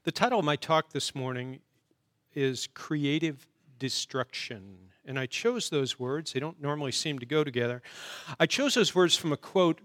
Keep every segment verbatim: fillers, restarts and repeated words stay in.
The title of my talk this morning is Creative Destruction, and I chose those words. They don't normally seem to go together. I chose those words from a quote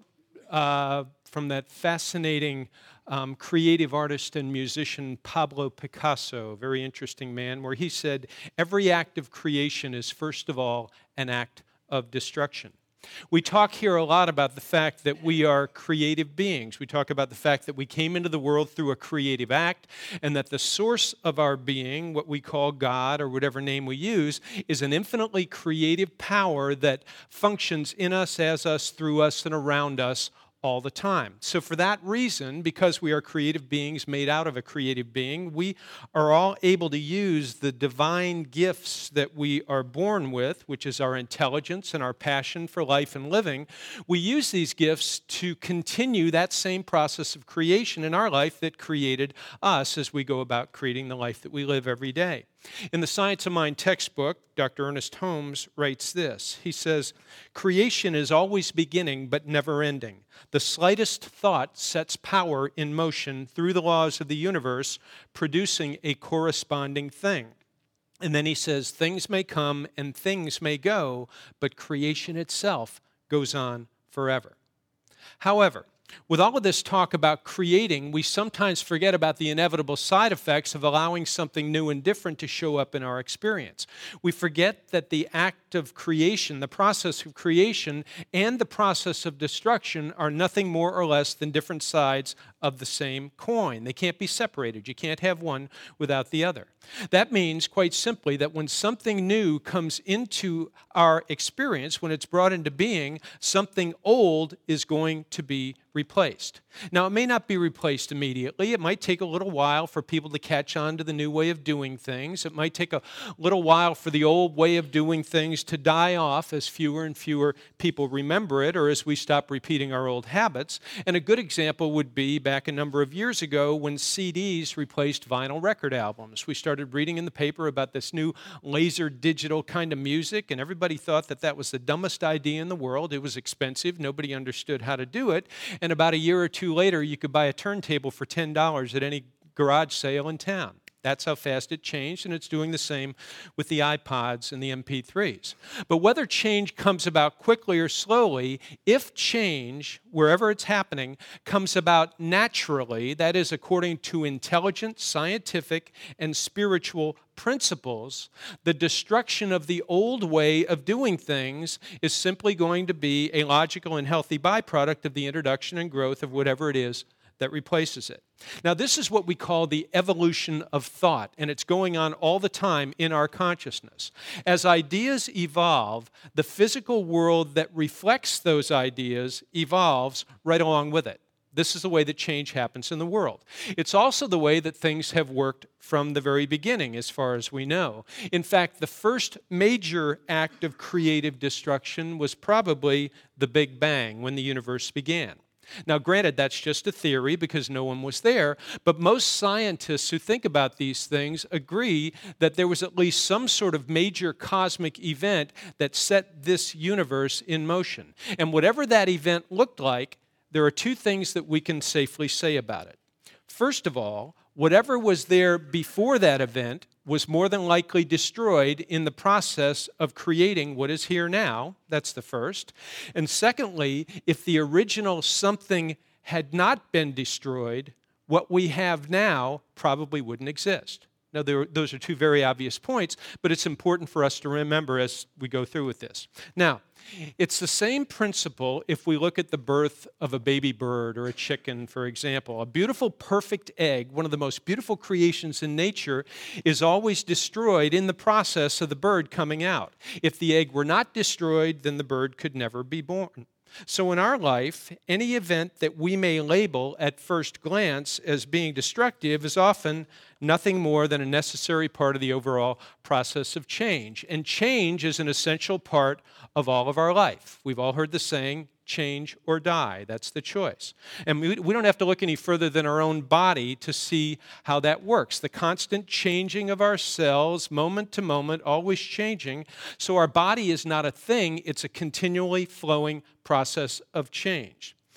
uh, from that fascinating um, creative artist and musician Pablo Picasso, a very interesting man, where he said, "Every act of creation is first of all an act of destruction." We talk here a lot about the fact that we are creative beings. We talk about the fact that we came into the world through a creative act, and that the source of our being, what we call God or whatever name we use, is an infinitely creative power that functions in us, as us, through us, and around us all the time. So for that reason, because we are creative beings made out of a creative being, we are all able to use the divine gifts that we are born with, which is our intelligence and our passion for life and living. We use these gifts to continue that same process of creation in our life that created us as we go about creating the life that we live every day. In the Science of Mind textbook, Doctor Ernest Holmes writes this. He says, "Creation is always beginning but never ending. The slightest thought sets power in motion through the laws of the universe, producing a corresponding thing." And then he says, "Things may come and things may go, but creation itself goes on forever." However, with all of this talk about creating, we sometimes forget about the inevitable side effects of allowing something new and different to show up in our experience. We forget that the act of creation, the process of creation, and the process of destruction are nothing more or less than different sides of the same coin. They can't be separated. You can't have one without the other. That means, quite simply, that when something new comes into our experience, when it's brought into being, something old is going to be replaced. Now, it may not be replaced immediately. It might take a little while for people to catch on to the new way of doing things. It might take a little while for the old way of doing things to die off as fewer and fewer people remember it, or as we stop repeating our old habits. And a good example would be back a number of years ago when C Ds replaced vinyl record albums. We started reading in the paper about this new laser digital kind of music, and everybody thought that that was the dumbest idea in the world. It was expensive. Nobody understood how to do it. And about a year or two later, you could buy a turntable for ten dollars at any garage sale in town. That's how fast it changed, and it's doing the same with the iPods and the M P threes. But whether change comes about quickly or slowly, if change, wherever it's happening, comes about naturally, that is, according to intelligent, scientific, and spiritual principles, the destruction of the old way of doing things is simply going to be a logical and healthy byproduct of the introduction and growth of whatever it is that replaces it. Now, this is what we call the evolution of thought, and it's going on all the time in our consciousness. As ideas evolve, the physical world that reflects those ideas evolves right along with it. This is the way that change happens in the world. It's also the way that things have worked from the very beginning, as far as we know. In fact, the first major act of creative destruction was probably the Big Bang, when the universe began. Now, granted, that's just a theory because no one was there, but most scientists who think about these things agree that there was at least some sort of major cosmic event that set this universe in motion. And whatever that event looked like, there are two things that we can safely say about it. First of all, whatever was there before that event was more than likely destroyed in the process of creating what is here now. That's the first. And secondly, if the original something had not been destroyed, what we have now probably wouldn't exist. Now, there, those are two very obvious points, but it's important for us to remember as we go through with this. Now, it's the same principle if we look at the birth of a baby bird or a chicken, for example. A beautiful, perfect egg, one of the most beautiful creations in nature, is always destroyed in the process of the bird coming out. If the egg were not destroyed, then the bird could never be born. So in our life, any event that we may label at first glance as being destructive is often nothing more than a necessary part of the overall process of change. And change is an essential part of all of our life. We've all heard the saying, change or die. That's the choice. And we, we don't have to look any further than our own body to see how that works. The constant changing of our cells, moment to moment, always changing. So our body is not a thing, it's a continually flowing process of change.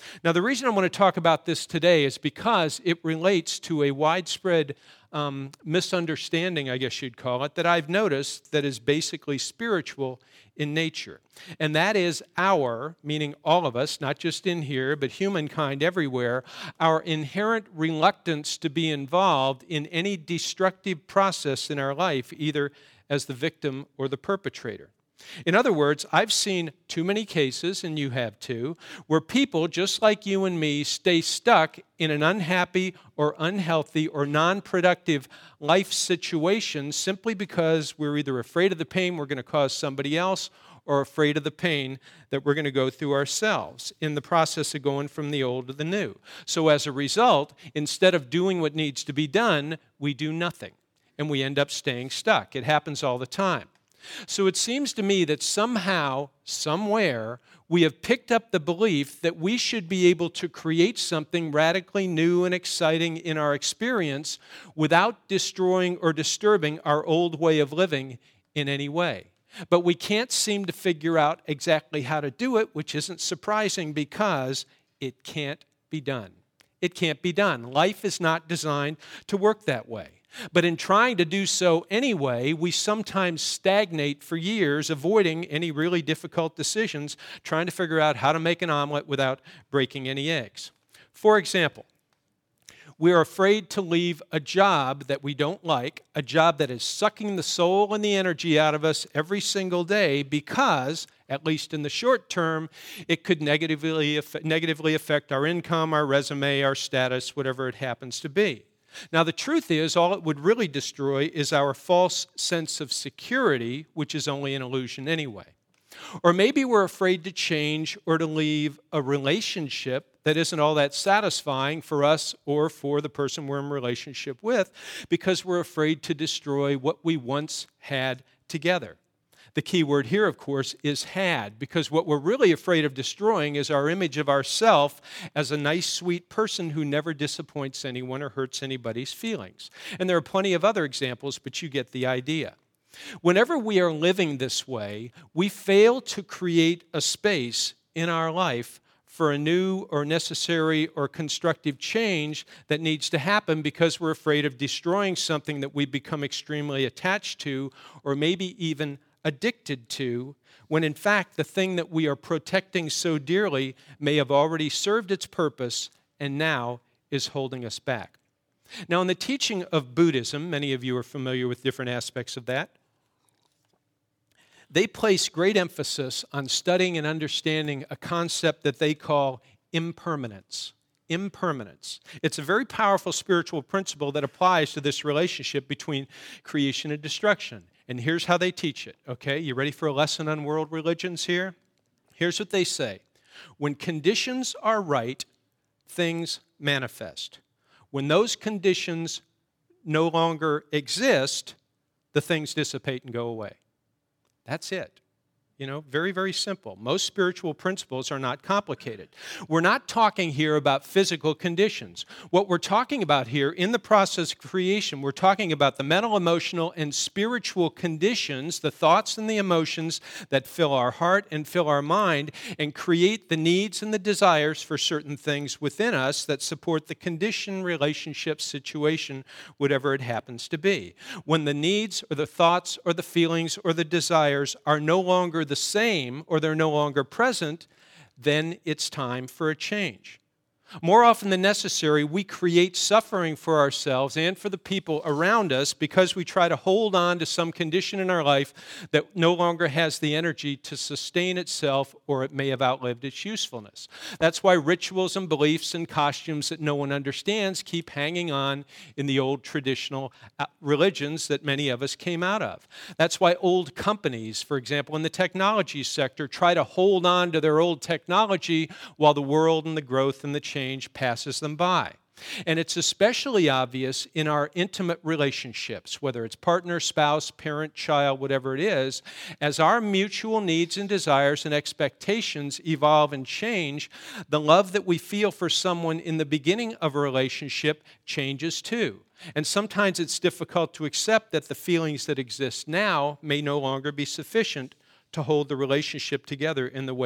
Now, the reason I want to talk about this today is because it relates to a widespread um, misunderstanding, I guess you'd call it, that I've noticed that is basically spiritual in nature. And that is our, meaning all of us, not just in here, but humankind everywhere, our inherent reluctance to be involved in any destructive process in our life, either as the victim or the perpetrator. In other words, I've seen too many cases, and you have too, where people, just like you and me, stay stuck in an unhappy or unhealthy or non-productive life situation simply because we're either afraid of the pain we're going to cause somebody else or afraid of the pain that we're going to go through ourselves in the process of going from the old to the new. So as a result, instead of doing what needs to be done, we do nothing, and we end up staying stuck. It happens all the time. So it seems to me that somehow, somewhere, we have picked up the belief that we should be able to create something radically new and exciting in our experience without destroying or disturbing our old way of living in any way. But we can't seem to figure out exactly how to do it, which isn't surprising because it can't be done. It can't be done. Life is not designed to work that way. But in trying to do so anyway, we sometimes stagnate for years, avoiding any really difficult decisions, trying to figure out how to make an omelet without breaking any eggs. For example, we are afraid to leave a job that we don't like, a job that is sucking the soul and the energy out of us every single day because, at least in the short term, it could negatively, negatively affect our income, our resume, our status, whatever it happens to be. Now, the truth is, all it would really destroy is our false sense of security, which is only an illusion anyway. Or maybe we're afraid to change or to leave a relationship that isn't all that satisfying for us or for the person we're in relationship with because we're afraid to destroy what we once had together. The key word here, of course, is had, because what we're really afraid of destroying is our image of ourself as a nice, sweet person who never disappoints anyone or hurts anybody's feelings. And there are plenty of other examples, but you get the idea. Whenever we are living this way, we fail to create a space in our life for a new or necessary or constructive change that needs to happen because we're afraid of destroying something that we've become extremely attached to or maybe even addicted to, when in fact the thing that we are protecting so dearly may have already served its purpose and now is holding us back. Now, in the teaching of Buddhism, many of you are familiar with different aspects of that, they place great emphasis on studying and understanding a concept that they call impermanence. Impermanence. It's a very powerful spiritual principle that applies to this relationship between creation and destruction. And here's how they teach it, okay? You ready for a lesson on world religions here? Here's what they say. When conditions are right, things manifest. When those conditions no longer exist, the things dissipate and go away. That's it. You know, very, very simple. Most spiritual principles are not complicated. We're not talking here about physical conditions. What we're talking about here in the process of creation, we're talking about the mental, emotional, and spiritual conditions, the thoughts and the emotions that fill our heart and fill our mind and create the needs and the desires for certain things within us that support the condition, relationship, situation, whatever it happens to be. When the needs or the thoughts or the feelings or the desires are no longer the same or they're no longer present, then it's time for a change. More often than necessary, we create suffering for ourselves and for the people around us because we try to hold on to some condition in our life that no longer has the energy to sustain itself, or it may have outlived its usefulness. That's why rituals and beliefs and costumes that no one understands keep hanging on in the old traditional religions that many of us came out of. That's why old companies, for example, in the technology sector, try to hold on to their old technology while the world and the growth and the change passes them by. And it's especially obvious in our intimate relationships, whether it's partner, spouse, parent, child, whatever it is, as our mutual needs and desires and expectations evolve and change, the love that we feel for someone in the beginning of a relationship changes too. And sometimes it's difficult to accept that the feelings that exist now may no longer be sufficient to hold the relationship together in the way it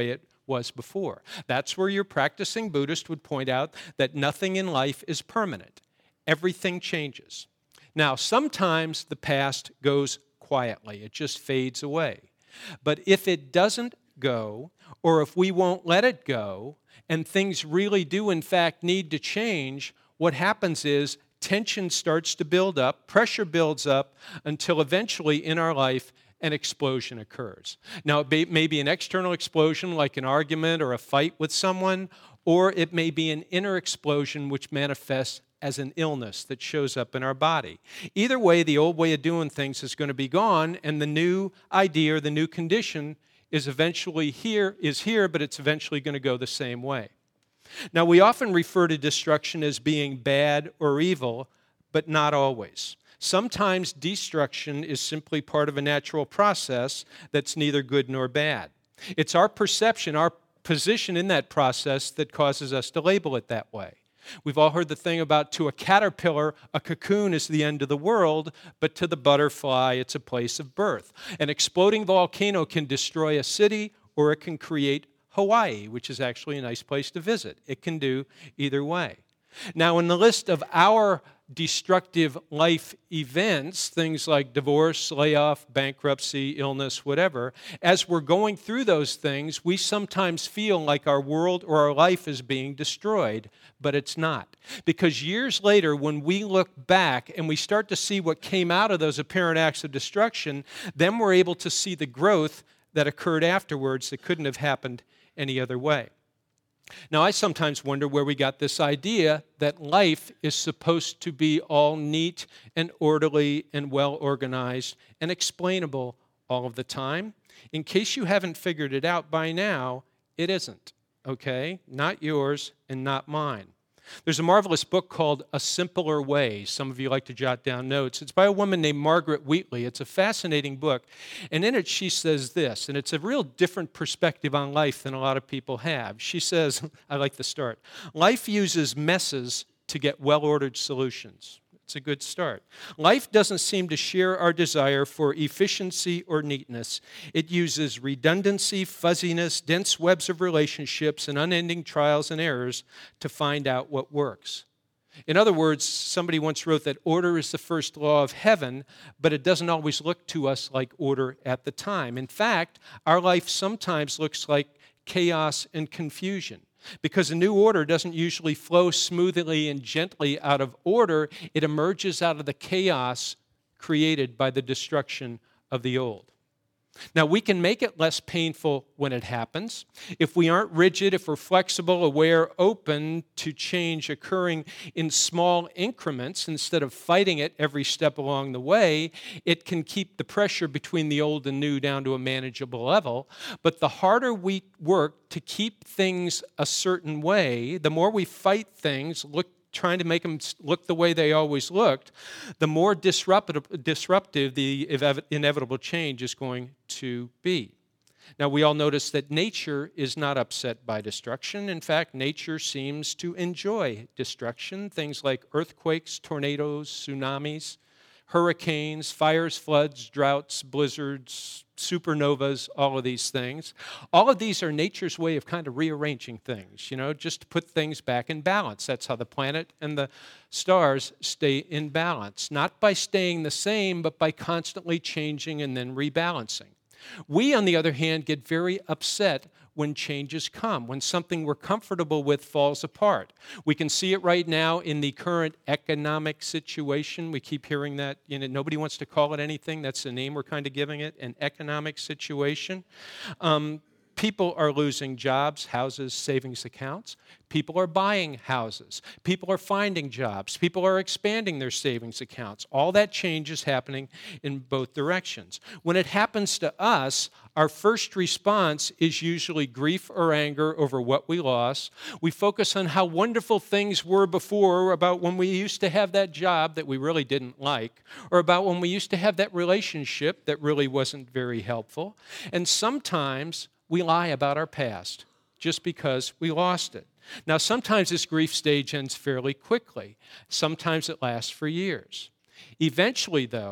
was before. That's where your practicing Buddhist would point out that nothing in life is permanent. Everything changes. Now, sometimes the past goes quietly. It just fades away. But if it doesn't go, or if we won't let it go, and things really do, in fact, need to change, what happens is tension starts to build up, pressure builds up, until eventually in our life, an explosion occurs. Now, it may be an external explosion like an argument or a fight with someone, or it may be an inner explosion which manifests as an illness that shows up in our body. Either way, the old way of doing things is going to be gone, and the new idea or the new condition is eventually here, is here, but it's eventually going to go the same way. Now, we often refer to destruction as being bad or evil, but not always. Sometimes destruction is simply part of a natural process that's neither good nor bad. It's our perception, our position in that process that causes us to label it that way. We've all heard the thing about to a caterpillar, a cocoon is the end of the world, but to the butterfly, it's a place of birth. An exploding volcano can destroy a city, or it can create Hawaii, which is actually a nice place to visit. It can do either way. Now, in the list of our destructive life events, things like divorce, layoff, bankruptcy, illness, whatever, as we're going through those things, we sometimes feel like our world or our life is being destroyed, but it's not. Because years later, when we look back and we start to see what came out of those apparent acts of destruction, then we're able to see the growth that occurred afterwards that couldn't have happened any other way. Now, I sometimes wonder where we got this idea that life is supposed to be all neat and orderly and well organized and explainable all of the time. In case you haven't figured it out by now, it isn't, okay? Not yours and not mine. There's a marvelous book called A Simpler Way. Some of you like to jot down notes. It's by a woman named Margaret Wheatley. It's a fascinating book. And in it, she says this, and it's a real different perspective on life than a lot of people have. She says, I like the start, life uses messes to get well-ordered solutions. It's a good start. Life doesn't seem to share our desire for efficiency or neatness. It uses redundancy, fuzziness, dense webs of relationships, and unending trials and errors to find out what works. In other words, somebody once wrote that order is the first law of heaven, but it doesn't always look to us like order at the time. In fact, our life sometimes looks like chaos and confusion. Because a new order doesn't usually flow smoothly and gently out of order, it emerges out of the chaos created by the destruction of the old. Now, we can make it less painful when it happens. If we aren't rigid, if we're flexible, aware, open to change occurring in small increments instead of fighting it every step along the way, it can keep the pressure between the old and new down to a manageable level. But the harder we work to keep things a certain way, the more we fight things, look trying to make them look the way they always looked, the more disruptive, disruptive the inevitable change is going to be. Now, we all notice that nature is not upset by destruction. In fact, nature seems to enjoy destruction. Things like earthquakes, tornadoes, tsunamis, hurricanes, fires, floods, droughts, blizzards, supernovas, all of these things. All of these are nature's way of kind of rearranging things, you know, just to put things back in balance. That's how the planet and the stars stay in balance, not by staying the same, but by constantly changing and then rebalancing. We, on the other hand, get very upset when changes come, when something we're comfortable with falls apart. We can see it right now in the current economic situation. We keep hearing that, you know, nobody wants to call it anything. That's the name we're kind of giving it, an economic situation. Um, People are losing jobs, houses, savings accounts. People are buying houses. People are finding jobs. People are expanding their savings accounts. All that change is happening in both directions. When it happens to us, our first response is usually grief or anger over what we lost. We focus on how wonderful things were before, about when we used to have that job that we really didn't like, or about when we used to have that relationship that really wasn't very helpful. And sometimes we lie about our past just because we lost it. Now, sometimes this grief stage ends fairly quickly. Sometimes it lasts for years. Eventually, though,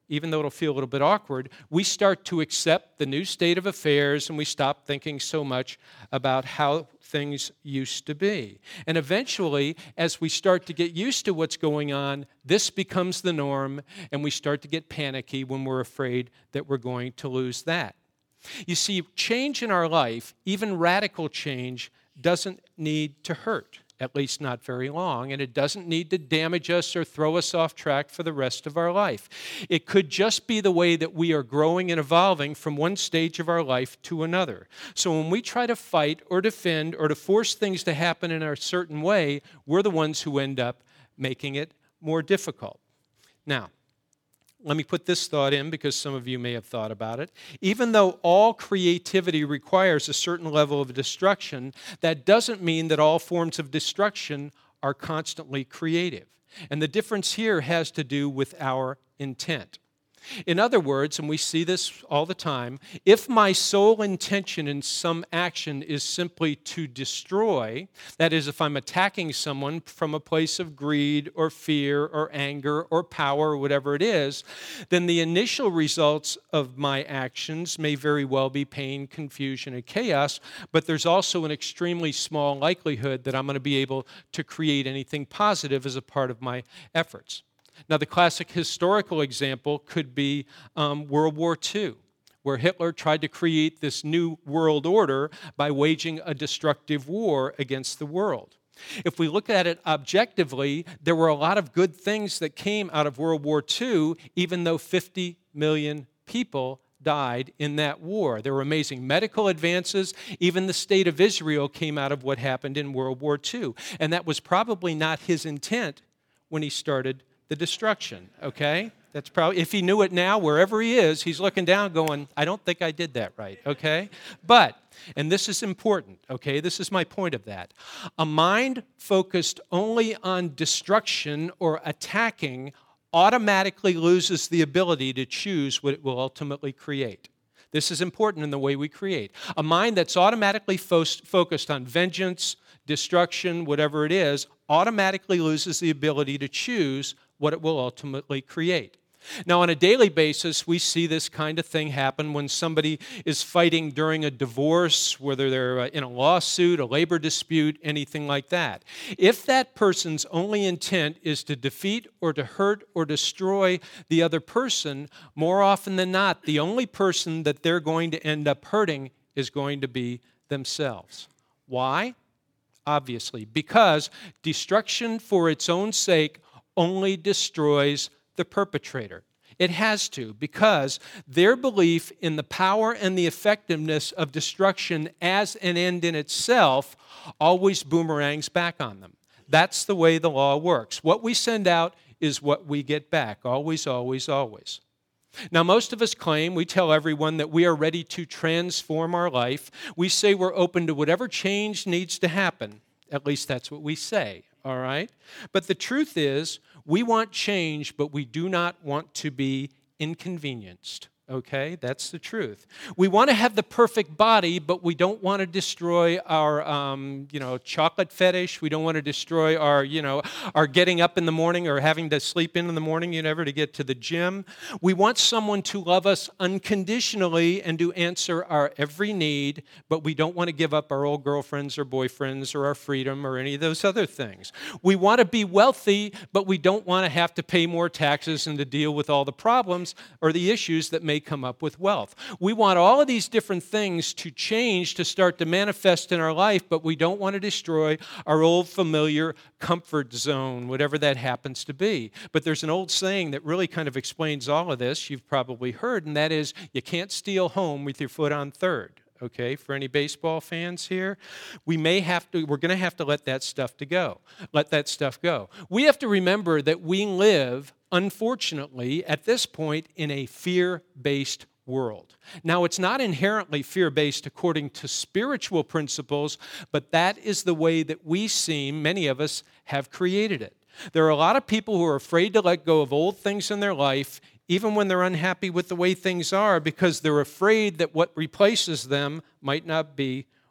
even though it'll feel a little bit awkward, we start to accept the new state of affairs and we stop thinking so much about how things used to be. And eventually, as we start to get used to what's going on, this becomes the norm and we start to get panicky when we're afraid that we're going to lose that. You see, change in our life, even radical change, doesn't need to hurt. At least not very long, and it doesn't need to damage us or throw us off track for the rest of our life. It could just be the way that we are growing and evolving from one stage of our life to another. So when we try to fight or defend or to force things to happen in a certain way, we're the ones who end up making it more difficult. Now, let me put this thought in because some of you may have thought about it. Even though all creativity requires a certain level of destruction, that doesn't mean that all forms of destruction are constantly creative. And the difference here has to do with our intent. In other words, and we see this all the time, if my sole intention in some action is simply to destroy, that is, if I'm attacking someone from a place of greed or fear or anger or power or whatever it is, then the initial results of my actions may very well be pain, confusion, and chaos, but there's also an extremely small likelihood that I'm going to be able to create anything positive as a part of my efforts. Now, the classic historical example could be um, World War Two, where Hitler tried to create this new world order by waging a destructive war against the world. If we look at it objectively, there were a lot of good things that came out of World War Two, even though fifty million people died in that war. There were amazing medical advances. Even the state of Israel came out of what happened in World War Two. And that was probably not his intent when he started the destruction, okay? That's probably, if he knew it now, wherever he is, he's looking down going, I don't think I did that right, okay? But, and this is important, okay? This is my point of that. A mind focused only on destruction or attacking automatically loses the ability to choose what it will ultimately create. This is important in the way we create. A mind that's automatically fo- focused on vengeance, destruction, whatever it is, automatically loses the ability to choose what it will ultimately create. Now, on a daily basis, we see this kind of thing happen when somebody is fighting during a divorce, whether they're in a lawsuit, a labor dispute, anything like that. If that person's only intent is to defeat or to hurt or destroy the other person, more often than not, the only person that they're going to end up hurting is going to be themselves. Why? Obviously, because destruction for its own sake only destroys the perpetrator. It has to, because their belief in the power and the effectiveness of destruction as an end in itself always boomerangs back on them. That's the way the law works. What we send out is what we get back, always, always, always. Now, most of us claim, we tell everyone that we are ready to transform our life. We say we're open to whatever change needs to happen. At least that's what we say, all right? But the truth is, we want change, but we do not want to be inconvenienced. Okay, that's the truth. We want to have the perfect body, but we don't want to destroy our, um, you know, chocolate fetish. We don't want to destroy our, you know, our getting up in the morning or having to sleep in in the morning, you never to get to the gym. We want someone to love us unconditionally and to answer our every need, but we don't want to give up our old girlfriends or boyfriends or our freedom or any of those other things. We want to be wealthy, but we don't want to have to pay more taxes and to deal with all the problems or the issues that may come up with wealth. We want all of these different things to change, to start to manifest in our life, but we don't want to destroy our old familiar comfort zone, whatever that happens to be. But there's an old saying that really kind of explains all of this, you've probably heard, and that is, you can't steal home with your foot on third. Okay, for any baseball fans here, we may have to, we're going to have to let that stuff to go. Let that stuff go. We have to remember that we live, unfortunately, at this point, in a fear-based world. Now, it's not inherently fear-based according to spiritual principles, but that is the way that we seem, many of us, have created it. There are a lot of people who are afraid to let go of old things in their life, even when they're unhappy with the way things are, because they're afraid that what replaces them might not be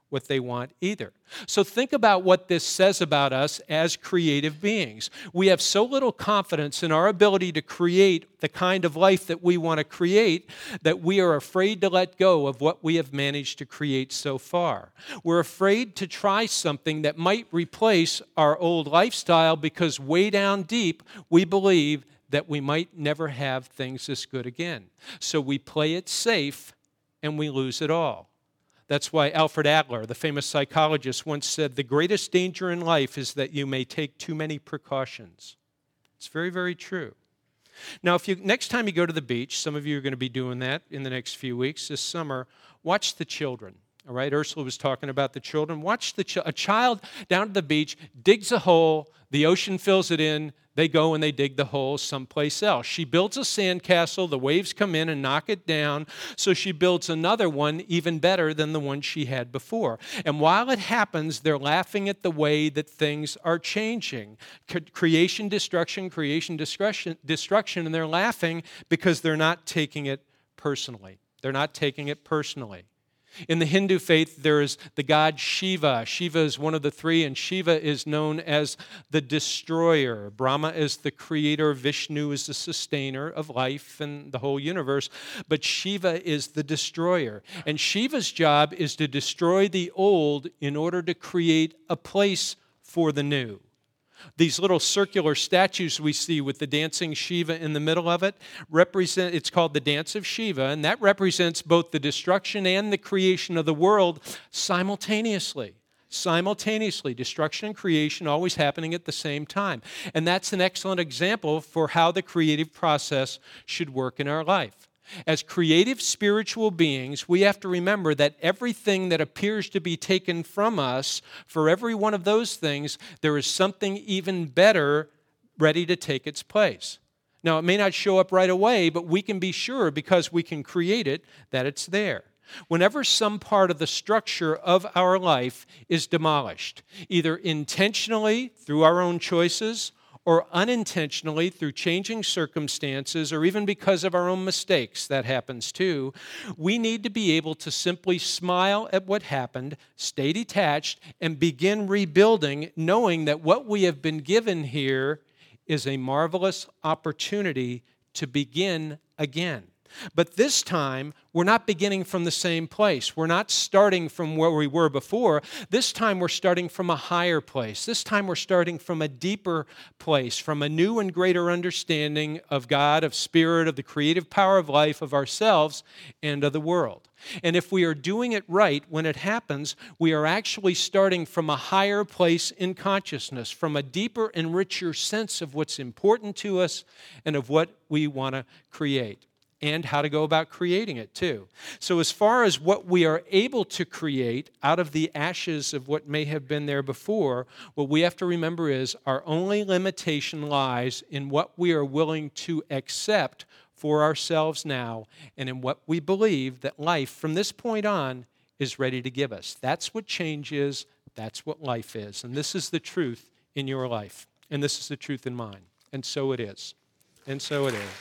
what they want either. So think about what this says about us as creative beings. We have so little confidence in our ability to create the kind of life that we want to create that we are afraid to let go of what we have managed to create so far. We're afraid to try something that might replace our old lifestyle because way down deep we believe that we might never have things this good again. So we play it safe and we lose it all. That's why Alfred Adler, the famous psychologist, once said, the greatest danger in life is that you may take too many precautions. It's very, very true. Now, if you next time you go to the beach, some of you are going to be doing that in the next few weeks this summer, watch the children. All right, Ursula was talking about the children. Watch the ch- a child down at the beach digs a hole, the ocean fills it in, they go and they dig the hole someplace else. She builds a sandcastle, the waves come in and knock it down, so she builds another one even better than the one she had before. And while it happens, they're laughing at the way that things are changing. C- creation, destruction, creation, destruction, destruction, and they're laughing because they're not taking it personally. They're not taking it personally. In the Hindu faith, there is the god Shiva. Shiva is one of the three, and Shiva is known as the destroyer. Brahma is the creator. Vishnu is the sustainer of life and the whole universe. But Shiva is the destroyer. And Shiva's job is to destroy the old in order to create a place for the new. These little circular statues we see with the dancing Shiva in the middle of it represent, it's called the Dance of Shiva, and that represents both the destruction and the creation of the world simultaneously. Simultaneously, destruction and creation always happening at the same time. And that's an excellent example for how the creative process should work in our life. As creative spiritual beings, we have to remember that everything that appears to be taken from us, for every one of those things, there is something even better ready to take its place. Now, it may not show up right away, but we can be sure, because we can create it, that it's there. Whenever some part of the structure of our life is demolished, either intentionally through our own choices, or unintentionally through changing circumstances, or even because of our own mistakes, that happens too, we need to be able to simply smile at what happened, stay detached, and begin rebuilding, knowing that what we have been given here is a marvelous opportunity to begin again. But this time, we're not beginning from the same place. We're not starting from where we were before. This time, we're starting from a higher place. This time, we're starting from a deeper place, from a new and greater understanding of God, of Spirit, of the creative power of life, of ourselves, and of the world. And if we are doing it right when it happens, we are actually starting from a higher place in consciousness, from a deeper and richer sense of what's important to us and of what we want to create, and how to go about creating it too. So as far as what we are able to create out of the ashes of what may have been there before, what we have to remember is our only limitation lies in what we are willing to accept for ourselves now, and in what we believe that life from this point on is ready to give us. That's what change is. That's what life is. And this is the truth in your life. And this is the truth in mine. And so it is. And so it is.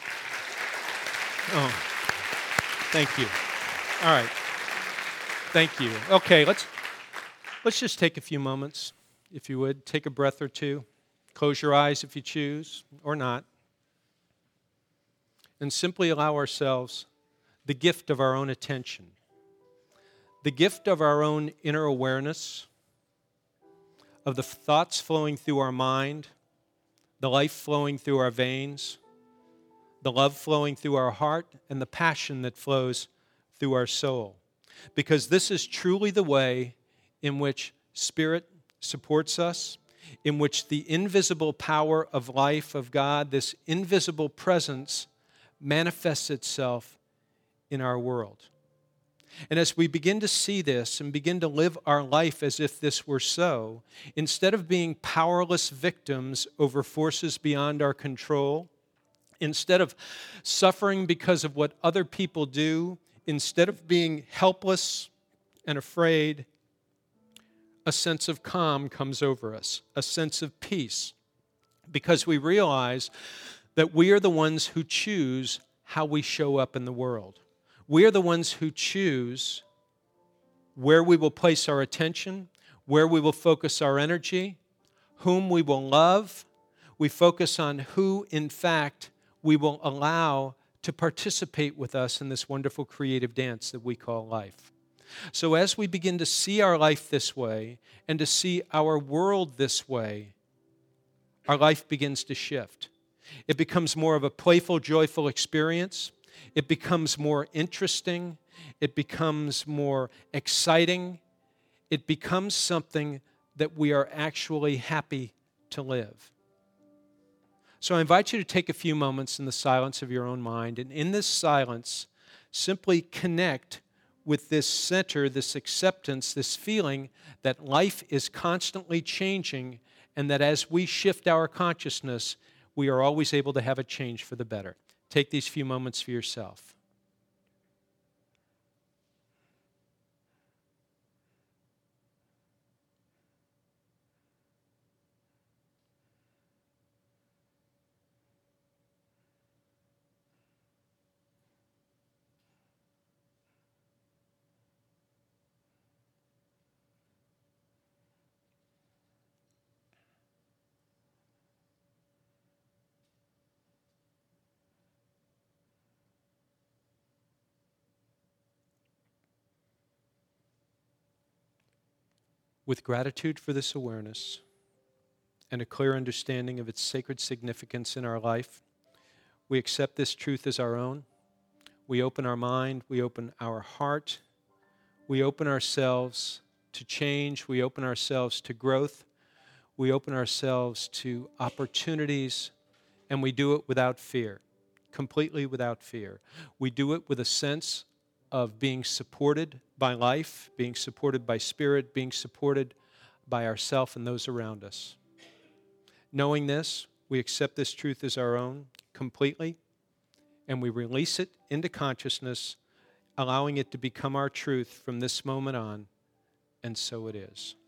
Oh, thank you. All right. Thank you. Okay, let's let's just take a few moments, if you would. Take a breath or two. Close your eyes if you choose, or not. And simply allow ourselves the gift of our own attention, the gift of our own inner awareness, of the thoughts flowing through our mind, the life flowing through our veins, the love flowing through our heart, and the passion that flows through our soul. Because this is truly the way in which Spirit supports us, in which the invisible power of life of God, this invisible presence, manifests itself in our world. And as we begin to see this and begin to live our life as if this were so, instead of being powerless victims over forces beyond our control, instead of suffering because of what other people do, instead of being helpless and afraid, a sense of calm comes over us, a sense of peace, because we realize that we are the ones who choose how we show up in the world. We are the ones who choose where we will place our attention, where we will focus our energy, whom we will love. We focus on who, in fact, we will allow to participate with us in this wonderful creative dance that we call life. So as we begin to see our life this way and to see our world this way, our life begins to shift. It becomes more of a playful, joyful experience. It becomes more interesting. It becomes more exciting. It becomes something that we are actually happy to live. So I invite you to take a few moments in the silence of your own mind, and in this silence, simply connect with this center, this acceptance, this feeling that life is constantly changing, and that as we shift our consciousness, we are always able to have a change for the better. Take these few moments for yourself. With gratitude for this awareness and a clear understanding of its sacred significance in our life, we accept this truth as our own. We open our mind, we open our heart, we open ourselves to change, we open ourselves to growth, we open ourselves to opportunities, and we do it without fear, completely without fear. We do it with a sense of being supported by life, being supported by spirit, being supported by ourself and those around us. Knowing this, we accept this truth as our own completely, and we release it into consciousness, allowing it to become our truth from this moment on, and so it is.